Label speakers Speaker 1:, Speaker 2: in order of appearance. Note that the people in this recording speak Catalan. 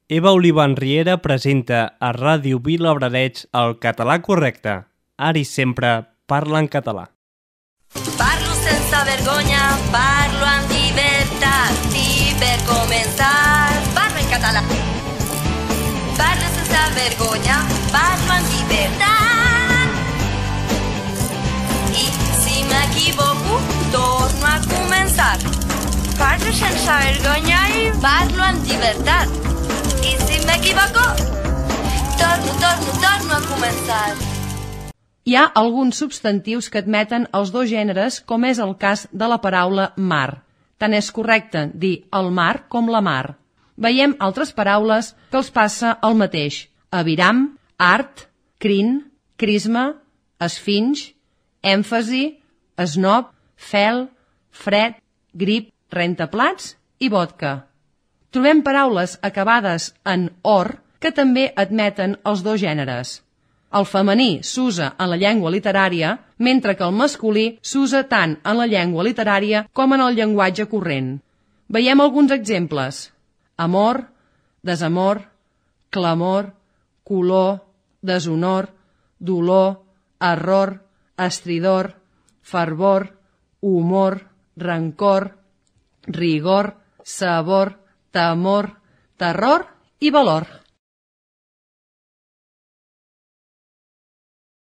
Speaker 1: Eva Olivan Riera presenta a Ràdio Vilabrareig el català correcte. Ara i sempre parla en català.
Speaker 2: Parlo sense vergonya, parlo amb llibertat i per començar parlo en català. Parlo sense vergonya, parlo amb llibertat i si m'equivoco torno a començar. Parlo sense vergonya i parlo amb llibertat i si m'equivoco torno a començar.
Speaker 3: Hi ha alguns substantius que admeten els dos gèneres, com és el cas de la paraula mar. Tant és correcte dir el mar com la mar. Veiem altres paraules que els passa el mateix. Aviram, art, crin, crisma, esfinx, èmfasi, esnob, fel, fred, grip, rentaplats i vodka. Trobem paraules acabades en or que també admeten els dos gèneres. El femení s'usa en la llengua literària, mentre que el masculí s'usa tant en la llengua literària com en el llenguatge corrent. Veiem alguns exemples. Amor, desamor, clamor, color, deshonor, dolor, error, estridor, fervor, humor, rancor, rigor, sabor, temor, terror i valor.